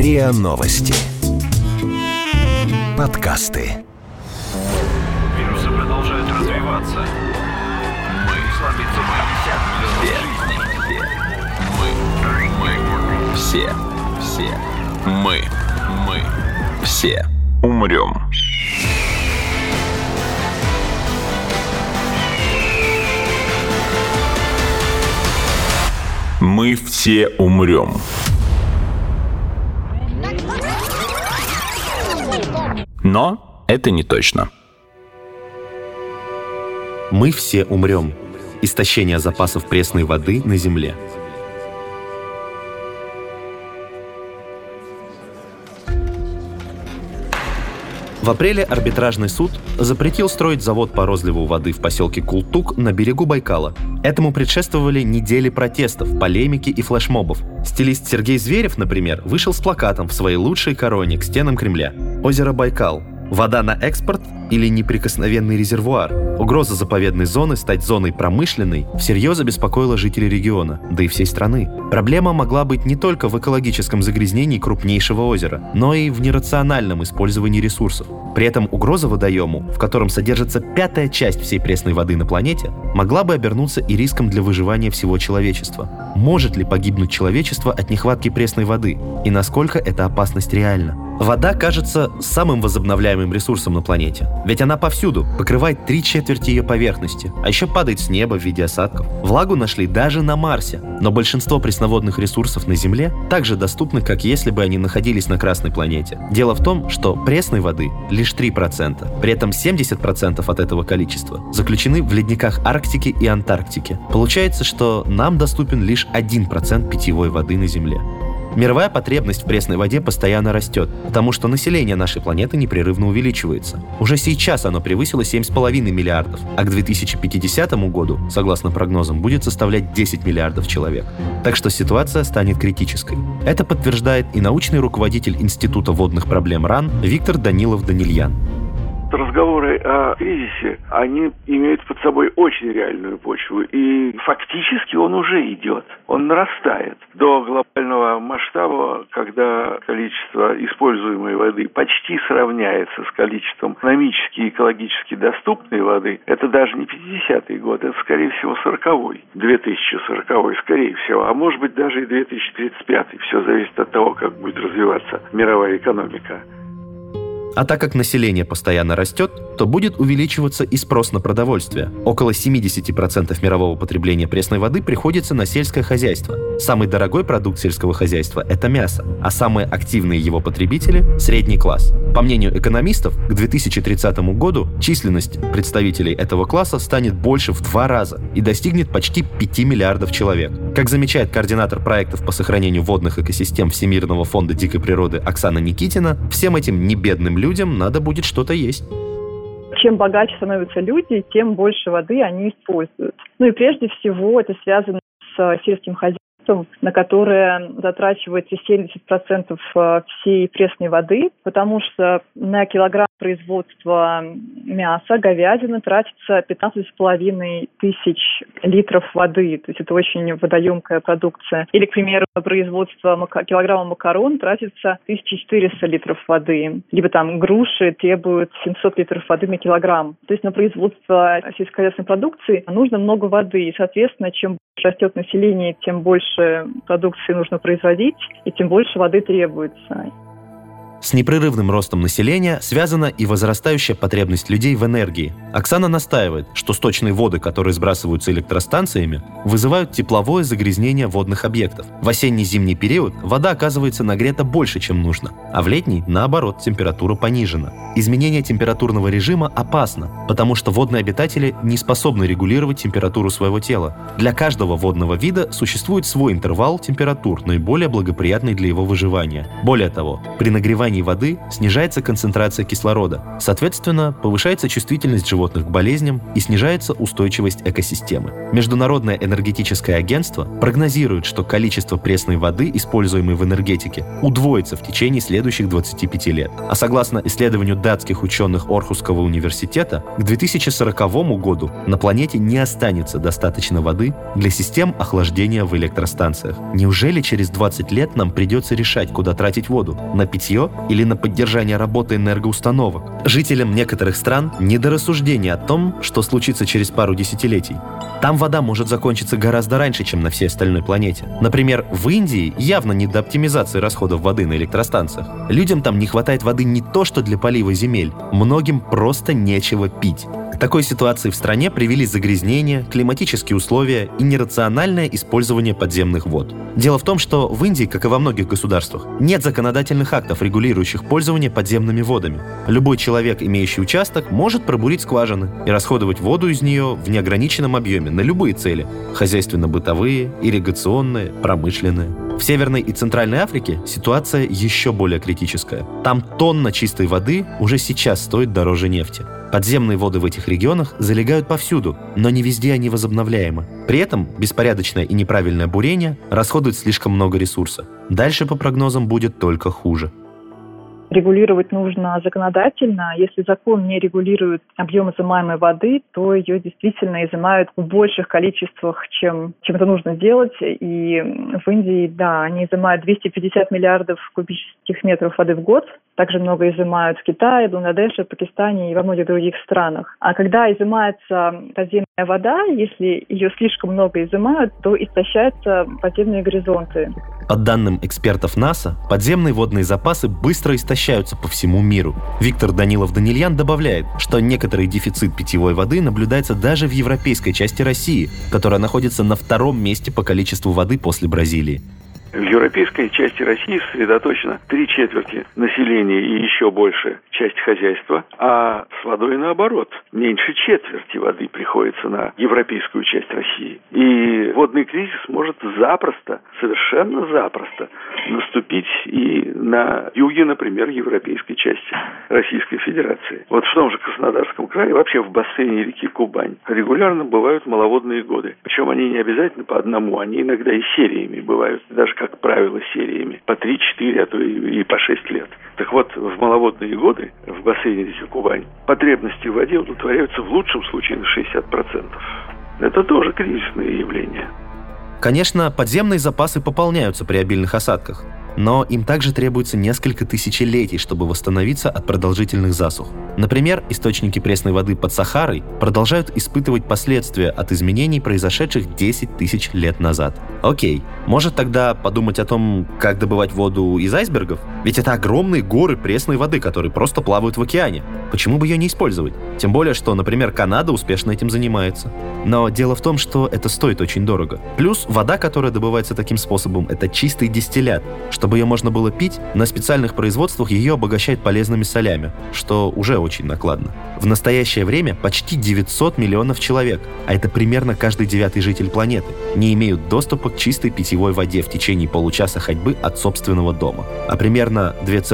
РИА Новости. Подкасты. Вирусы продолжают развиваться. Мы слабится мы все умрем. Мы все умрем. Но это не точно. Мы все умрем. Истощение запасов пресной воды на Земле. В апреле арбитражный суд запретил строить завод по розливу воды в поселке Култук на берегу Байкала. Этому предшествовали недели протестов, полемики и флешмобов. Стилист Сергей Зверев, например, вышел с плакатом в своей лучшей короне к стенам Кремля. Озеро Байкал. Вода на экспорт или неприкосновенный резервуар? Угроза заповедной зоны стать зоной промышленной всерьез обеспокоила жителей региона, да и всей страны. Проблема могла быть не только в экологическом загрязнении крупнейшего озера, но и в нерациональном использовании ресурсов. При этом угроза водоему, в котором содержится 1/5 часть всей пресной воды на планете, могла бы обернуться и риском для выживания всего человечества. Может ли погибнуть человечество от нехватки пресной воды? И насколько эта опасность реальна? Вода кажется самым возобновляемым ресурсом на планете. Ведь она повсюду, покрывает 3/4 ее поверхности, а еще падает с неба в виде осадков. Влагу нашли даже на Марсе, но большинство пресноводных ресурсов на Земле также доступны, как если бы они находились на Красной планете. Дело в том, что пресной воды лишь 3%, при этом 70% от этого количества заключены в ледниках Арктики и Антарктики. Получается, что нам доступен лишь 1% питьевой воды на Земле. Мировая потребность в пресной воде постоянно растет, потому что население нашей планеты непрерывно увеличивается. Уже сейчас оно превысило 7,5 миллиардов, а к 2050 году, согласно прогнозам, будет составлять 10 миллиардов человек. Так что ситуация станет критической. Это подтверждает и научный руководитель Института водных проблем РАН Виктор Данилов-Данильян. Разговоры о кризисе, они имеют под собой очень реальную почву, и фактически он уже идет, он нарастает до глобального масштаба, когда количество используемой воды почти сравняется с количеством экономически и экологически доступной воды. Это даже не 50-й год, это, скорее всего, 40-й, 2040-й, скорее всего, а может быть даже и 2035-й. Все зависит от того, как будет развиваться мировая экономика. А так как население постоянно растет, то будет увеличиваться и спрос на продовольствие. Около 70% мирового потребления пресной воды приходится на сельское хозяйство. Самый дорогой продукт сельского хозяйства – это мясо, а самые активные его потребители – средний класс. По мнению экономистов, к 2030 году численность представителей этого класса станет больше в 2 раза и достигнет почти 5 миллиардов человек. Как замечает координатор проектов по сохранению водных экосистем Всемирного фонда дикой природы Оксана Никитина, всем этим небедным людям надо будет что-то есть. Чем богаче становятся люди, тем больше воды они используют. И прежде всего это связано с сельским хозяйством, на которое затрачивается 70% всей пресной воды, потому что на килограмм производства мяса, говядины тратится 15,5 тысяч литров воды. То есть это очень водоемкая продукция. Или, к примеру, на производство килограмма макарон тратится 1400 литров воды. Либо там груши требуют 700 литров воды на килограмм. То есть на производство сельскохозяйственной продукции нужно много воды. И, соответственно, чем растет население, тем больше продукции нужно производить, и тем больше воды требуется. С непрерывным ростом населения связана и возрастающая потребность людей в энергии. Оксана настаивает, что сточные воды, которые сбрасываются электростанциями, вызывают тепловое загрязнение водных объектов. В осенне-зимний период вода оказывается нагрета больше, чем нужно, а в летний, наоборот, температура понижена. Изменение температурного режима опасно, потому что водные обитатели не способны регулировать температуру своего тела. Для каждого водного вида существует свой интервал температур, наиболее благоприятный для его выживания. Более того, при нагревании внимании воды снижается концентрация кислорода. Соответственно, повышается чувствительность животных к болезням и снижается устойчивость экосистемы. Международное энергетическое агентство прогнозирует, что количество пресной воды, используемой в энергетике, удвоится в течение следующих 25 лет. А согласно исследованию датских ученых Орхусского университета, к 2040 году на планете не останется достаточно воды для систем охлаждения в электростанциях. Неужели через 20 лет нам придется решать, куда тратить воду? На питье или на поддержание работы энергоустановок? Жителям некоторых стран не до рассуждения о том, что случится через пару десятилетий. Там вода может закончиться гораздо раньше, чем на всей остальной планете. Например, в Индии явно не до оптимизации расходов воды на электростанциях. Людям там не хватает воды не то что для полива земель, многим просто нечего пить. К такой ситуации в стране привели загрязнение, климатические условия и нерациональное использование подземных вод. Дело в том, что в Индии, как и во многих государствах, нет законодательных актов, регулирующих пользование подземными водами. Любой человек, имеющий участок, может пробурить скважины и расходовать воду из нее в неограниченном объеме на любые цели – хозяйственно-бытовые, ирригационные, промышленные. В Северной и Центральной Африке ситуация еще более критическая. Там тонна чистой воды уже сейчас стоит дороже нефти. Подземные воды в этих регионах залегают повсюду, но не везде они возобновляемы. При этом беспорядочное и неправильное бурение расходует слишком много ресурса. Дальше, по прогнозам, будет только хуже. Регулировать нужно законодательно. Если закон не регулирует объем изымаемой воды, то ее действительно изымают в больших количествах, чем это нужно сделать. И в Индии, да, они изымают 250 миллиардов кубических метров воды в год. Также много изымают в Китае, Бангладеше, Пакистане и во многих других странах. А когда изымается подземная вода, если ее слишком много изымают, то истощаются подземные горизонты. По данным экспертов НАСА, подземные водные запасы быстро истощаются по всему миру. Виктор Данилов-Данильян добавляет, что некоторый дефицит питьевой воды наблюдается даже в европейской части России, которая находится на втором месте по количеству воды после Бразилии. В европейской части России сосредоточено 3/4 населения и еще больше часть хозяйства, а с водой наоборот. Меньше четверти воды приходится на европейскую часть России. И водный кризис может совершенно запросто наступить и на юге, например, европейской части Российской Федерации. Вот в том же Краснодарском крае, вообще в бассейне реки Кубань, регулярно бывают маловодные годы. Причем они не обязательно по одному, они иногда и сериями бывают, даже, как правило, сериями. По 3-4, а то и по 6 лет. Так вот, в маловодные годы в бассейне реки Кубань потребности в воде удовлетворяются в лучшем случае на 60%. Это тоже кризисное явление. Конечно, подземные запасы пополняются при обильных осадках, но им также требуется несколько тысячелетий, чтобы восстановиться от продолжительных засух. Например, источники пресной воды под Сахарой продолжают испытывать последствия от изменений, произошедших 10 тысяч лет назад. Окей, может тогда подумать о том, как добывать воду из айсбергов? Ведь это огромные горы пресной воды, которые просто плавают в океане. Почему бы ее не использовать? Тем более, что, например, Канада успешно этим занимается. Но дело в том, что это стоит очень дорого. Плюс вода, которая добывается таким способом, это чистый дистиллят. Чтобы ее можно было пить, на специальных производствах ее обогащают полезными солями, что уже очень накладно. В настоящее время почти 900 миллионов человек, а это примерно каждый 9-й житель планеты, не имеют доступа к чистой питьевой воде в течение получаса ходьбы от собственного дома. А примерно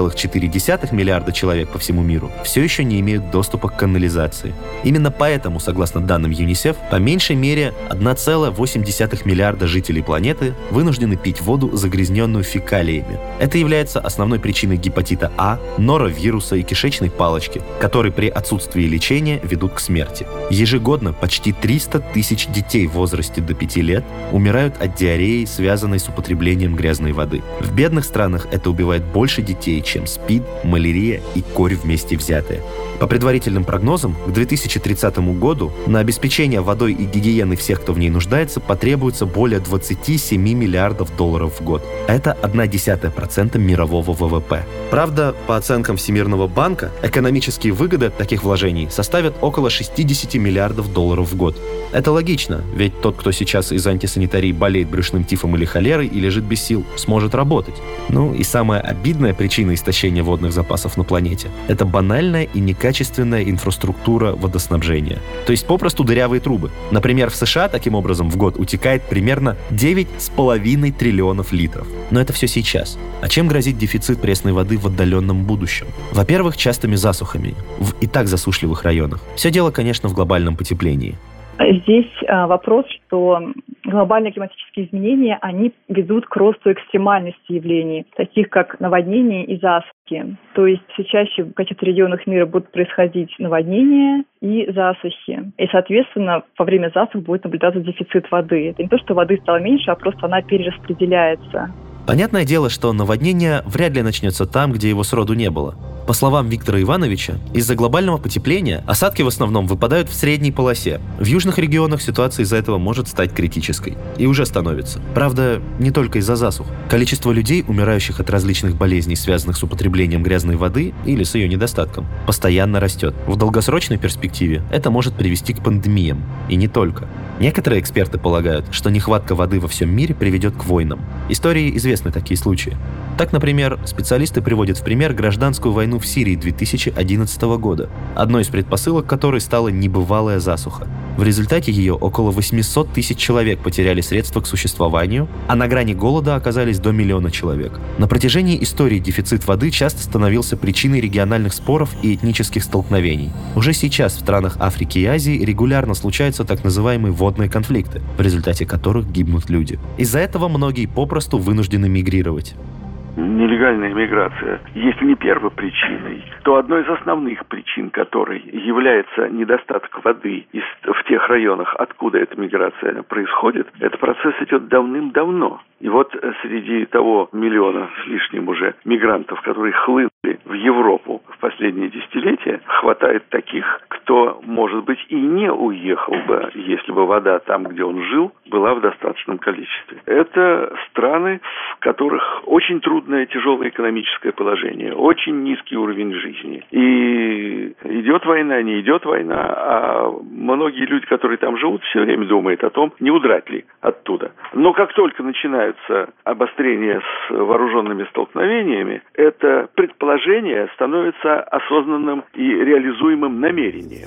2,4 миллиарда человек по всему миру все еще не имеют доступа к канализации. Именно поэтому, согласно данным ЮНИСЕФ, по меньшей мере 1,8 миллиарда жителей планеты вынуждены пить воду, загрязненную фекалиями. Это является основной причиной гепатита А, норовируса и кишечной палочки, которые при отсутствии лечения ведут к смерти. Ежегодно почти 300 тысяч детей в возрасте до 5 лет умирают от диареи, связанной с употреблением грязной воды. В бедных странах это убивает больше детей, чем СПИД, малярия и корь вместе взятые. По предварительным прогнозам, к 2030 году на обеспечение водой и гигиеной всех, кто в ней нуждается, потребуется более 27 миллиардов долларов в год. Это 0,1% мирового ВВП. Правда, по оценкам Всемирного банка, экономические выгоды от таких вложений составят около 60 миллиардов долларов в год. Это логично, ведь тот, кто сейчас из антисанитарии болеет брюшным тифом или холерой и лежит без сил, сможет работать. Ну и самая обидная причина истощения водных запасов на планете – это банальная и некачественная инфраструктура водоснабжения. То есть попросту дырявые трубы. Например, в США таким образом в год утекает примерно 9,5 триллионов литров. Но это все сейчас. сейчас. А чем грозит дефицит пресной воды в отдаленном будущем? Во-первых, частыми засухами в и так засушливых районах. Все дело, конечно, в глобальном потеплении. Здесь вопрос, что глобальные климатические изменения, они ведут к росту экстремальности явлений, таких как наводнения и засухи. То есть все чаще в каких-то регионах мира будут происходить наводнения и засухи. И, соответственно, во время засух будет наблюдаться дефицит воды. Это не то, что воды стало меньше, а просто она перераспределяется. Понятное дело, что наводнение вряд ли начнется там, где его сроду не было. По словам Виктора Ивановича, из-за глобального потепления осадки в основном выпадают в средней полосе. В южных регионах ситуация из-за этого может стать критической. И уже становится. Правда, не только из-за засух. Количество людей, умирающих от различных болезней, связанных с употреблением грязной воды или с ее недостатком, постоянно растет. В долгосрочной перспективе это может привести к пандемиям. И не только. Некоторые эксперты полагают, что нехватка воды во всем мире приведет к войнам. Истории известны такие случаи. Так, например, специалисты приводят в пример гражданскую войну в Сирии 2011 года, одной из предпосылок которой стала небывалая засуха. В результате ее около 800 тысяч человек потеряли средства к существованию, а на грани голода оказались до 1 миллиона человек. На протяжении истории дефицит воды часто становился причиной региональных споров и этнических столкновений. Уже сейчас в странах Африки и Азии регулярно случаются так называемые водные конфликты, в результате которых гибнут люди. Из-за этого многие попросту вынуждены мигрировать. Нелегальная миграция, если не первопричиной, то одной из основных причин которой является недостаток воды в тех районах, откуда эта миграция происходит, этот процесс идет давным-давно. И вот среди того 1 миллиона с лишним уже мигрантов, которые хлынули в Европу в последние десятилетия, хватает таких, кто, может быть, и не уехал бы, если бы вода там, где он жил, была в достаточном количестве. Это страны, в которых очень трудное, тяжелое экономическое положение, очень низкий уровень жизни. И идет война, не идет война, а многие люди, которые там живут, все время думают о том, не удрать ли оттуда. Но как только начинаются обострения с вооруженными столкновениями, это предположение становится осознанным и реализуемым намерением.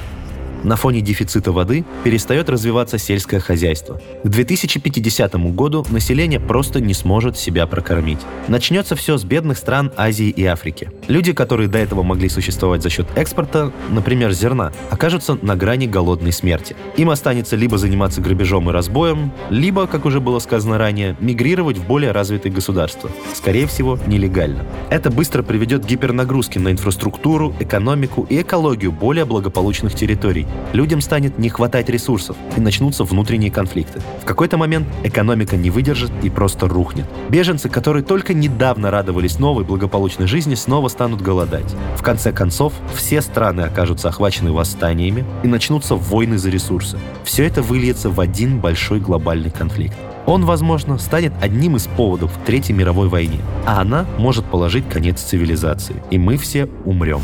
На фоне дефицита воды перестает развиваться сельское хозяйство. К 2050 году население просто не сможет себя прокормить. Начнется все с бедных стран Азии и Африки. Люди, которые до этого могли существовать за счет экспорта, например, зерна, окажутся на грани голодной смерти. Им останется либо заниматься грабежом и разбоем, либо, как уже было сказано ранее, мигрировать в более развитые государства. Скорее всего, нелегально. Это быстро приведет к гипернагрузке на инфраструктуру, экономику и экологию более благополучных территорий. Людям станет не хватать ресурсов, и начнутся внутренние конфликты. В какой-то момент экономика не выдержит и просто рухнет. Беженцы, которые только недавно радовались новой благополучной жизни, снова станут голодать. В конце концов, все страны окажутся охвачены восстаниями и начнутся войны за ресурсы. Все это выльется в один большой глобальный конфликт. Он, возможно, станет одним из поводов к Третьей мировой войне, а она может положить конец цивилизации, и мы все умрем.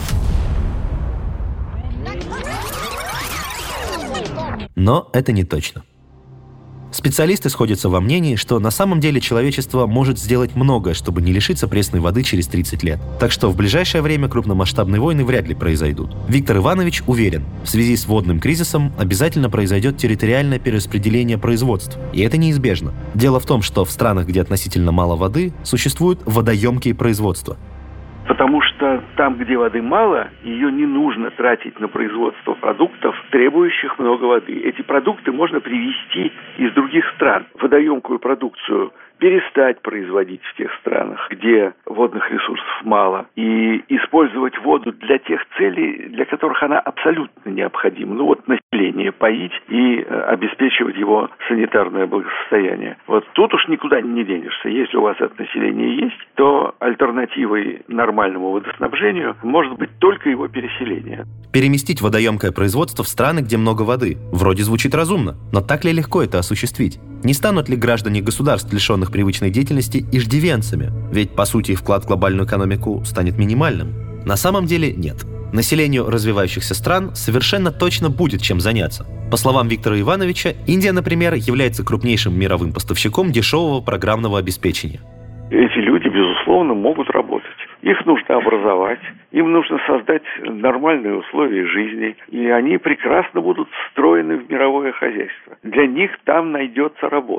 Но это не точно. Специалисты сходятся во мнении, что на самом деле человечество может сделать многое, чтобы не лишиться пресной воды через 30 лет. Так что в ближайшее время крупномасштабные войны вряд ли произойдут. Виктор Иванович уверен, в связи с водным кризисом обязательно произойдет территориальное перераспределение производств. И это неизбежно. Дело в том, что в странах, где относительно мало воды, существуют водоемкие производства. Потому что там, где воды мало, ее не нужно тратить на производство продуктов, требующих много воды. Эти продукты можно привезти из других стран. Водоемкую продукцию перестать производить в тех странах, где водных ресурсов мало, и использовать воду для тех целей, для которых она абсолютно необходима. Ну вот население поить и обеспечивать его санитарное благосостояние. Вот тут уж никуда не денешься. Если у вас это население есть, то альтернативой нормальному водоснабжению может быть только его переселение. Переместить водоемкое производство в страны, где много воды. Вроде звучит разумно, но так ли легко это осуществить? Не станут ли граждане государств, лишенных привычной деятельности, иждивенцами? Ведь, по сути, их вклад в глобальную экономику станет минимальным. На самом деле нет. Населению развивающихся стран совершенно точно будет чем заняться. По словам Виктора Ивановича, Индия, например, является крупнейшим мировым поставщиком дешевого программного обеспечения. Эти люди, безусловно, могут работать. Их нужно образовать, им нужно создать нормальные условия жизни, и они прекрасно будут встроены в мировое хозяйство. Для них там найдется работа.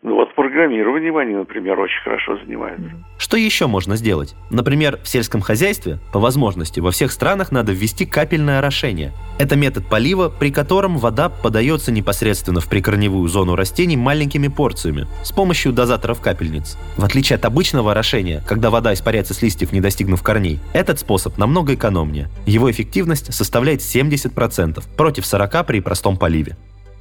Ну вот программированием они, например, очень хорошо занимаются. Что еще можно сделать? Например, в сельском хозяйстве, по возможности, во всех странах надо ввести капельное орошение. Это метод полива, при котором вода подается непосредственно в прикорневую зону растений маленькими порциями с помощью дозаторов капельниц. В отличие от обычного орошения, когда вода испаряется с листьев, не достигнув корней, этот способ намного экономнее. Его эффективность составляет 70% против 40% при простом поливе.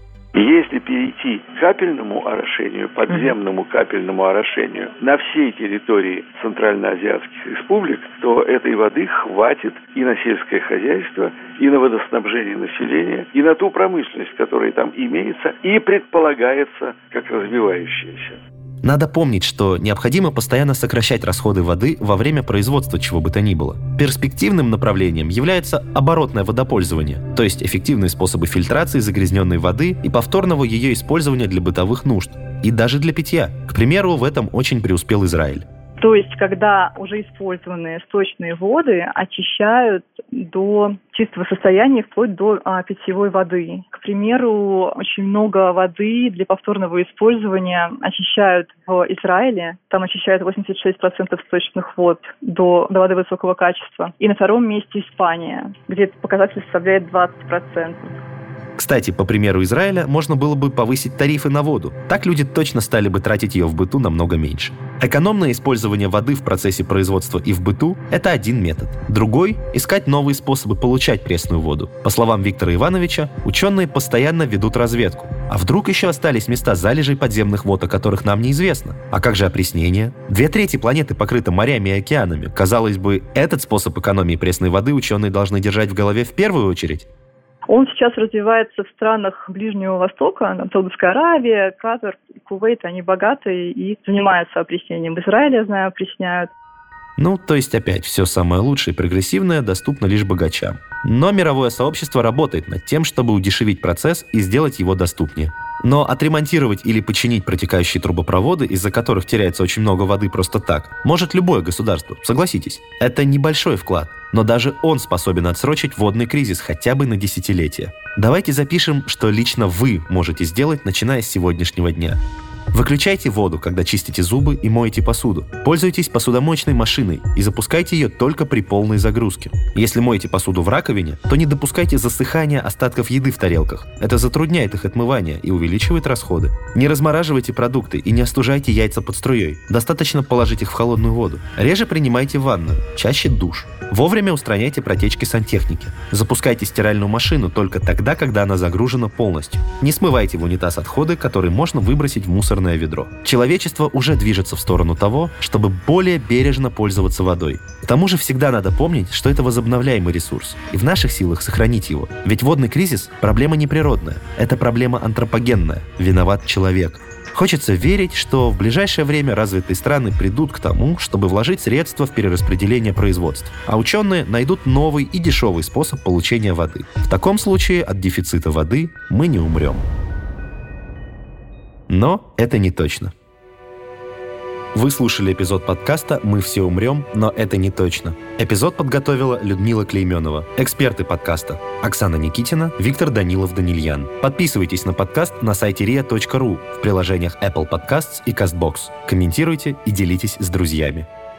Если перейти к капельному орошению, подземному капельному орошению на всей территории центральноазиатских республик, то этой воды хватит и на сельское хозяйство, и на водоснабжение населения, и на ту промышленность, которая там имеется и предполагается как развивающаяся. Надо помнить, что необходимо постоянно сокращать расходы воды во время производства чего бы то ни было. Перспективным направлением является оборотное водопользование, то есть эффективные способы фильтрации загрязненной воды и повторного ее использования для бытовых нужд, и даже для питья. К примеру, в этом очень преуспел Израиль. То есть, когда уже использованные сточные воды очищают до чистого состояния, вплоть до питьевой воды. К примеру, очень много воды для повторного использования очищают в Израиле. Там очищают 86% сточных вод до воды высокого качества. И на втором месте Испания, где этот показатель составляет 20%. Кстати, по примеру Израиля, можно было бы повысить тарифы на воду. Так люди точно стали бы тратить ее в быту намного меньше. Экономное использование воды в процессе производства и в быту – это один метод. Другой – искать новые способы получать пресную воду. По словам Виктора Ивановича, ученые постоянно ведут разведку. А вдруг еще остались места залежей подземных вод, о которых нам неизвестно? А как же опреснение? 2/3 планеты покрыты морями и океанами. Казалось бы, этот способ экономии пресной воды ученые должны держать в голове в первую очередь. Он сейчас развивается в странах Ближнего Востока, Саудовская Аравия, Катар, Кувейт, они богатые и занимаются опреснением. В Израиле, я знаю, опресняют. Ну, то есть опять, все самое лучшее и прогрессивное доступно лишь богачам. Но мировое сообщество работает над тем, чтобы удешевить процесс и сделать его доступнее. Но отремонтировать или починить протекающие трубопроводы, из-за которых теряется очень много воды просто так, может любое государство, согласитесь. Это небольшой вклад, но даже он способен отсрочить водный кризис хотя бы на десятилетия. Давайте запишем, что лично вы можете сделать, начиная с сегодняшнего дня. Выключайте воду, когда чистите зубы и моете посуду. Пользуйтесь посудомоечной машиной и запускайте ее только при полной загрузке. Если моете посуду в раковине, то не допускайте засыхания остатков еды в тарелках. Это затрудняет их отмывание и увеличивает расходы. Не размораживайте продукты и не остужайте яйца под струей. Достаточно положить их в холодную воду. Реже принимайте ванную, чаще душ. Вовремя устраняйте протечки сантехники. Запускайте стиральную машину только тогда, когда она загружена полностью. Не смывайте в унитаз отходы, которые можно выбросить в мусорное ведро. Человечество уже движется в сторону того, чтобы более бережно пользоваться водой. К тому же всегда надо помнить, что это возобновляемый ресурс, и в наших силах сохранить его. Ведь водный кризис – проблема не природная, это проблема антропогенная. Виноват человек. Хочется верить, что в ближайшее время развитые страны придут к тому, чтобы вложить средства в перераспределение производств, а ученые найдут новый и дешевый способ получения воды. В таком случае от дефицита воды мы не умрем. Но это не точно. Вы слушали эпизод подкаста «Мы все умрем, но это не точно». Эпизод подготовила Людмила Клейменова, эксперты подкаста Оксана Никитина, Виктор Данилов-Данильян. Подписывайтесь на подкаст на сайте ria.ru в приложениях Apple Podcasts и CastBox. Комментируйте и делитесь с друзьями.